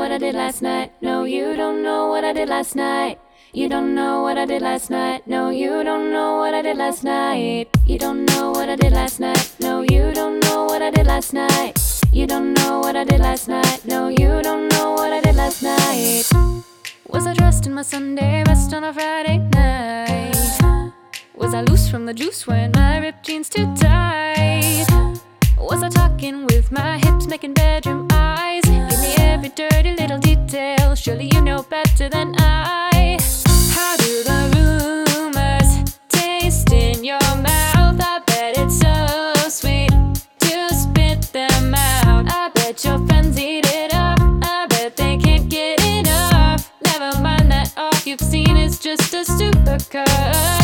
what I did last night. No, you don't know what I did last night. You don't know what I did last night. No, you don't know what I did last night. You don't know what I did last night. No, you don't know what I did last night. You don't know what I did last night. No, you don't know what I did last night. Was I dressed in my Sunday best on a Friday night? Was I loose from the juice when my ripped jeans too tight? Was I talking with my hips, making bedroom eyes? Give me every dirty little detail. Surely you know better than I. How do the rumors taste in your mouth? I bet it's so sweet to spit them out. I bet your friends eat it up. I bet they can't get enough. Never mind that all you've seen is just a supercut.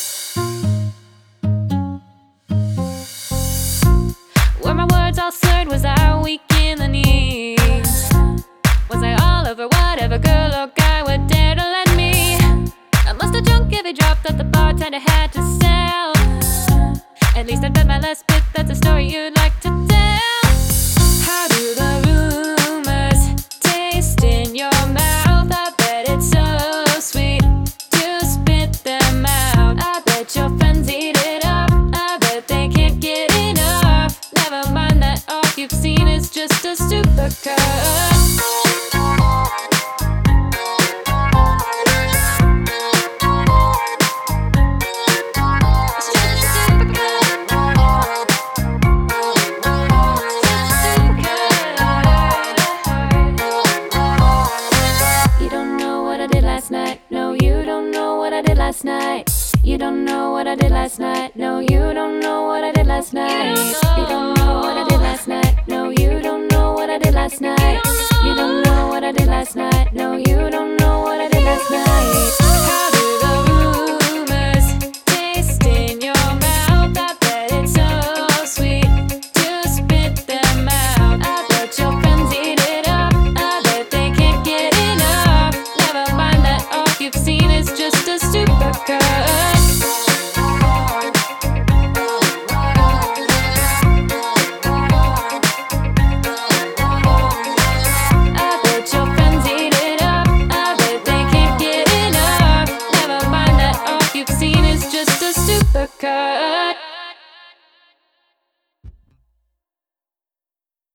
Were my words all slurred? Was I weak in the knees? Was I all over whatever girl or guy would dare to let me? I must have drunk every drop that the bartender had to sell. At least I bet my last bit that's a story you'd like to tell. How do the rumors taste in your mouth? I bet it's so sweet to spit them out. I bet your friends eat it up. I bet they can't get enough. Never mind that all you've seen is just a supercut. No, you don't know what I did last night. You don't know what I did last night. No, you don't know what I did last night. You don't know what I did last night. No, you don't know what I did last night. You don't know what I did last night. No, you don't know what I did last night.